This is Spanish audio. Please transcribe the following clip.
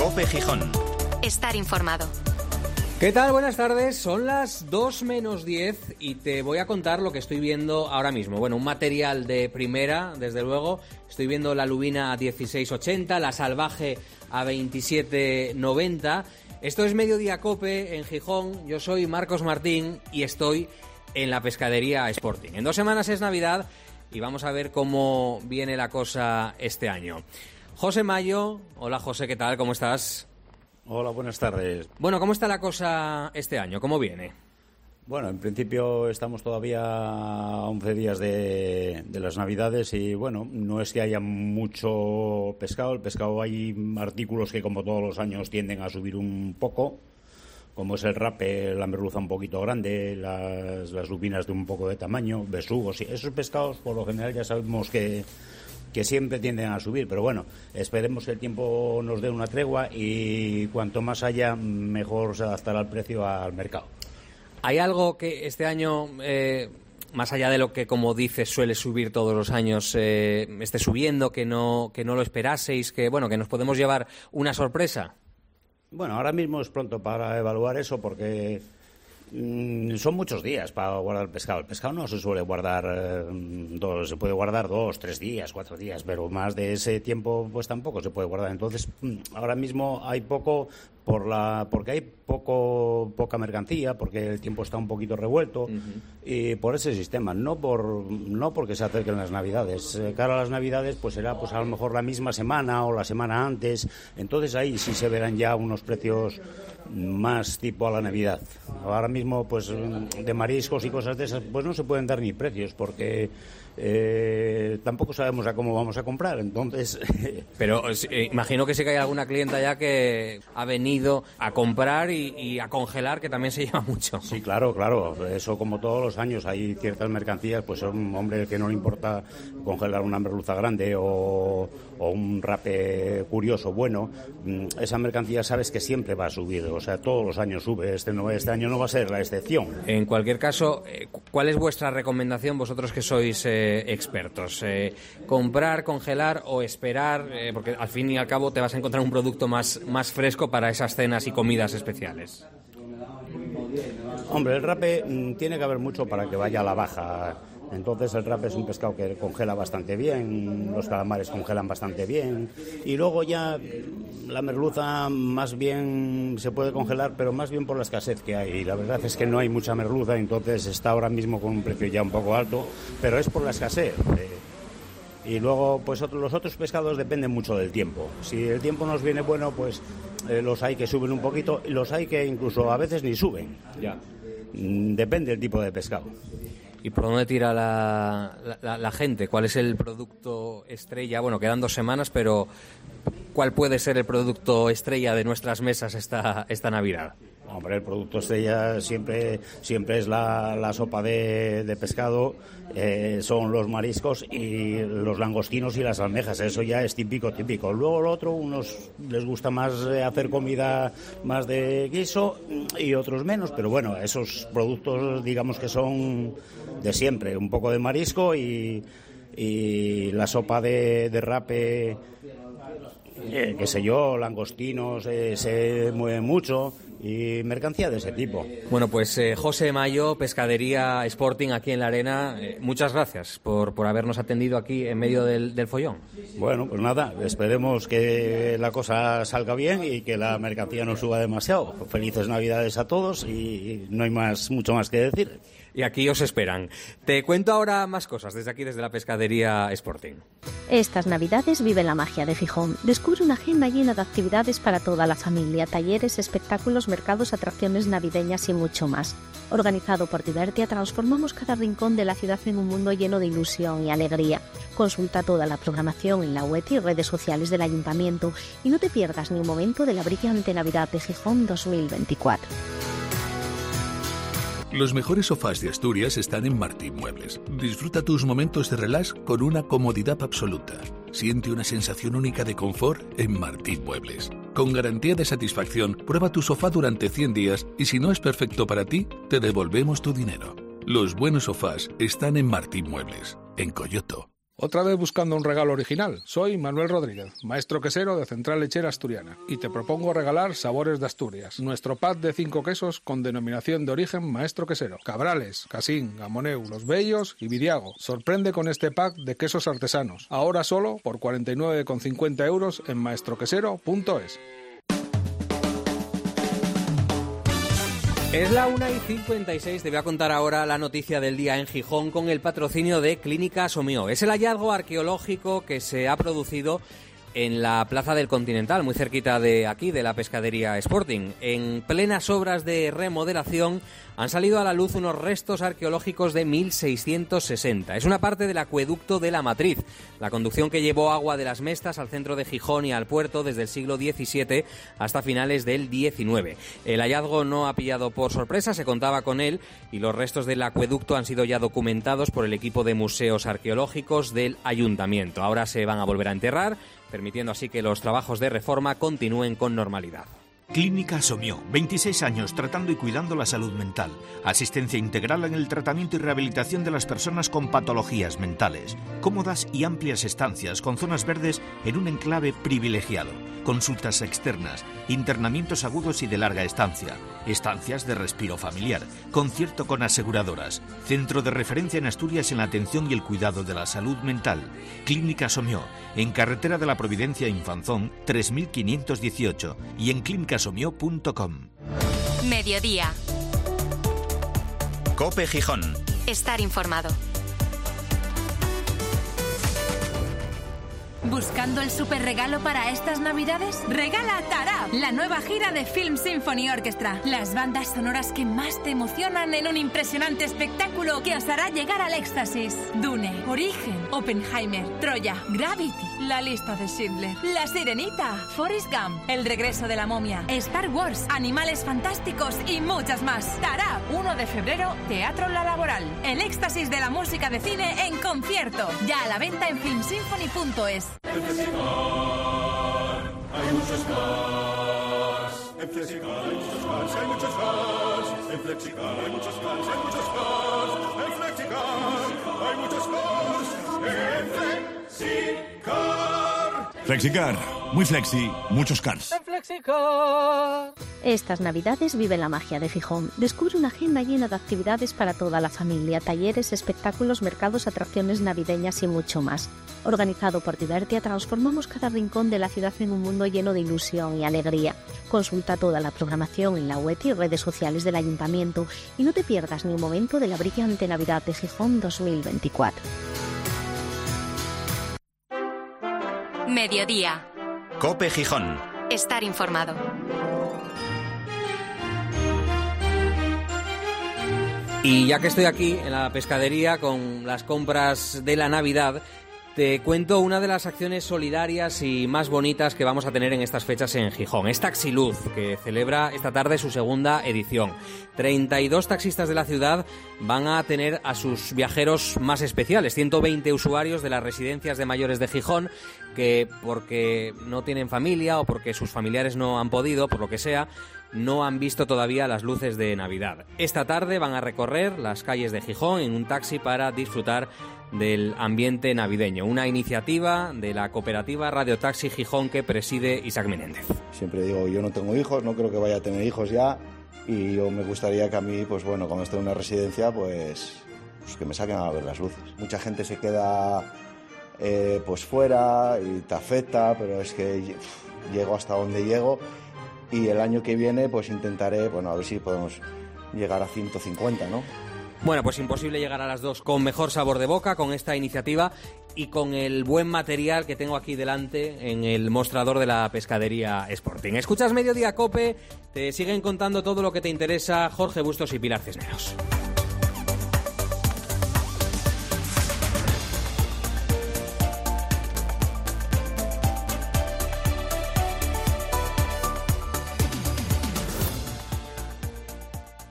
COPE Gijón. Estar informado. ¿Qué tal? Buenas tardes, son las 2 menos 10 y te voy a contar lo que estoy viendo ahora mismo. Bueno, un material de primera, desde luego. Estoy viendo la lubina a 16,80, la salvaje a 27,90. Esto es Mediodía Cope en Gijón. Yo soy Marcos Martín y estoy en la pescadería Sporting. En 2 semanas es Navidad y vamos a ver cómo viene la cosa este año. José Mayo, hola José, ¿qué tal? ¿Cómo estás? Hola, buenas tardes. Bueno, ¿cómo está la cosa este año? ¿Cómo viene? Bueno, en principio estamos todavía a 11 días de las Navidades y, bueno, no es que haya mucho pescado. El pescado, hay artículos que, como todos los años, tienden a subir un poco, como es el rape, la merluza un poquito grande, las lubinas de un poco de tamaño, besugos. Y esos pescados, por lo general, ya sabemos que siempre tienden a subir, pero bueno, esperemos que el tiempo nos dé una tregua y cuanto más haya, mejor se adaptará el precio al mercado. ¿Hay algo que este año, más allá de lo que, como dices, suele subir todos los años, esté subiendo, que no lo esperaseis, que bueno, que nos podemos llevar una sorpresa? Bueno, ahora mismo es pronto para evaluar eso porque son muchos días para guardar el pescado. El pescado no se suele guardar se puede guardar 2, 3 días, 4 días, pero más de ese tiempo pues tampoco se puede guardar. Entonces, ahora mismo hay poco porque hay poca mercancía, porque el tiempo está un poquito revuelto y por ese sistema, no porque se acerquen las Navidades. Cara a las Navidades pues será pues a lo mejor la misma semana o la semana antes. Entonces ahí sí se verán ya unos precios más tipo a la Navidad. Ahora mismo pues de mariscos y cosas de esas pues no se pueden dar ni precios porque tampoco sabemos a cómo vamos a comprar, entonces... Pero imagino que sí que hay alguna clienta ya que ha venido a comprar y a congelar, que también se lleva mucho. Sí, claro, eso como todos los años hay ciertas mercancías, pues a un hombre que no le importa congelar una merluza grande o un rape curioso bueno, esa mercancía sabes que siempre va a subir, o sea, todos los años sube, este año no va a ser la excepción. En cualquier caso, ¿cuál es vuestra recomendación, vosotros que sois expertos? ¿Comprar, congelar o esperar? Porque al fin y al cabo te vas a encontrar un producto más fresco para esas cenas y comidas especiales. Hombre, el rape tiene que haber mucho para que vaya a la baja. Entonces el rape es un pescado que congela bastante bien, los calamares congelan bastante bien y luego ya la merluza más bien se puede congelar, pero más bien por la escasez que hay. La verdad es que no hay mucha merluza, entonces está ahora mismo con un precio ya un poco alto, pero es por la escasez. Y luego pues los otros pescados dependen mucho del tiempo. Si el tiempo nos viene bueno, pues los hay que suben un poquito y los hay que incluso a veces ni suben. Ya. Depende del tipo de pescado. ¿Y por dónde tira la gente? ¿Cuál es el producto estrella? Bueno, quedan 2 semanas, pero ¿cuál puede ser el producto estrella de nuestras mesas esta Navidad? Hombre, el producto estrella siempre es la sopa de pescado, son los mariscos y los langostinos y las almejas, eso ya es típico. Luego lo otro, unos les gusta más hacer comida más de guiso y otros menos, pero bueno, esos productos digamos que son de siempre, un poco de marisco y la sopa de rape, qué sé yo, langostinos, se mueve mucho. Y mercancía de ese tipo. Bueno, pues José Mayo, Pescadería Sporting aquí en la Arena, muchas gracias por habernos atendido aquí en medio del follón. Bueno, pues nada, esperemos que la cosa salga bien y que la mercancía no suba demasiado. Felices Navidades a todos y no hay mucho más que decir. Y aquí os esperan. Te cuento ahora más cosas desde aquí, desde la Pescadería Sporting. Estas Navidades vive la magia de Gijón. Descubre una agenda llena de actividades para toda la familia, talleres, espectáculos, mercados, atracciones navideñas y mucho más. Organizado por Divertia, transformamos cada rincón de la ciudad en un mundo lleno de ilusión y alegría. Consulta toda la programación en la web y redes sociales del Ayuntamiento y no te pierdas ni un momento de la brillante Navidad de Gijón 2024. Los mejores sofás de Asturias están en Martín Muebles. Disfruta tus momentos de relax con una comodidad absoluta. Siente una sensación única de confort en Martín Muebles. Con garantía de satisfacción, prueba tu sofá durante 100 días y si no es perfecto para ti, te devolvemos tu dinero. Los buenos sofás están en Martín Muebles, en Coyoto. Otra vez buscando un regalo original. Soy Manuel Rodríguez, maestro quesero de Central Lechera Asturiana, y te propongo regalar Sabores de Asturias, nuestro pack de 5 quesos con denominación de origen maestro quesero: Cabrales, Casín, Gamoneu, Los Bellos y Viriago. Sorprende con este pack de quesos artesanos, ahora solo por 49,50 € en maestroquesero.es. Es la 1:56, te voy a contar ahora la noticia del día en Gijón con el patrocinio de Clínica Somio. Es el hallazgo arqueológico que se ha producido en la Plaza del Continental, muy cerquita de aquí, de la Pescadería Sporting. En plenas obras de remodelación han salido a la luz unos restos arqueológicos de 1660. Es una parte del acueducto de la Matriz, la conducción que llevó agua de las Mestas al centro de Gijón y al puerto desde el siglo XVII hasta finales del XIX. El hallazgo no ha pillado por sorpresa, se contaba con él, y los restos del acueducto han sido ya documentados por el equipo de museos arqueológicos del Ayuntamiento. Ahora se van a volver a enterrar, permitiendo así que los trabajos de reforma continúen con normalidad. Clínica Somio, 26 años tratando y cuidando la salud mental. Asistencia integral en el tratamiento y rehabilitación de las personas con patologías mentales. Cómodas y amplias estancias con zonas verdes en un enclave privilegiado. Consultas externas, internamientos agudos y de larga estancia. Estancias de respiro familiar. Concierto con aseguradoras. Centro de referencia en Asturias en la atención y el cuidado de la salud mental. Clínica Somio, en Carretera de la Providencia Infanzón, 3518 y en clínicasomio.com. Mediodía. COPE Gijón. Estar informado. ¿Buscando el super regalo para estas navidades? Regala Tarab, la nueva gira de Film Symphony Orchestra. Las bandas sonoras que más te emocionan en un impresionante espectáculo que os hará llegar al éxtasis. Dune, Origen, Oppenheimer, Troya, Gravity, La lista de Schindler, La Sirenita, Forrest Gump, El regreso de la momia, Star Wars, Animales fantásticos y muchas más. Tarab, 1 de febrero, Teatro La Laboral. El éxtasis de la música de cine en concierto. Ya a la venta en filmsymphony.es. En Flexicar hay muchos cars. En Flexicar hay muchos cars, hay muchos cars. En Flexicar hay muchos cars, hay muchos cars. En Flexicar hay muchos cars. En Flexicar. Flexicar, muy flexi, muchos cars. En Flexicar. Estas Navidades vive la magia de Gijón. Descubre una agenda llena de actividades para toda la familia, talleres, espectáculos, mercados, atracciones navideñas y mucho más. Organizado por Divertia, transformamos cada rincón de la ciudad en un mundo lleno de ilusión y alegría. Consulta toda la programación en la web y redes sociales del Ayuntamiento y no te pierdas ni un momento de la brillante Navidad de Gijón 2024. Mediodía. COPE Gijón. Estar informado. Y ya que estoy aquí en la pescadería con las compras de la Navidad, te cuento una de las acciones solidarias y más bonitas que vamos a tener en estas fechas en Gijón. Es Taxiluz, que celebra esta tarde su segunda edición. 32 taxistas de la ciudad van a tener a sus viajeros más especiales. 120 usuarios de las residencias de mayores de Gijón que, porque no tienen familia o porque sus familiares no han podido, por lo que sea, no han visto todavía las luces de Navidad. Esta tarde van a recorrer las calles de Gijón en un taxi para disfrutar del ambiente navideño. Una iniciativa de la cooperativa Radio Taxi Gijón que preside Isaac Menéndez. Siempre digo, yo no tengo hijos, no creo que vaya a tener hijos ya, y yo me gustaría que a mí, pues bueno, cuando esté en una residencia, pues que me saquen a ver las luces. Mucha gente se queda pues fuera y te afecta, pero es que llego hasta donde llego. Y el año que viene pues intentaré, bueno, a ver si podemos llegar a 150, ¿no? Bueno, pues imposible llegar a las 2 con mejor sabor de boca, con esta iniciativa y con el buen material que tengo aquí delante en el mostrador de la Pescadería Sporting. Escuchas Mediodía COPE, te siguen contando todo lo que te interesa Jorge Bustos y Pilar Cisneros.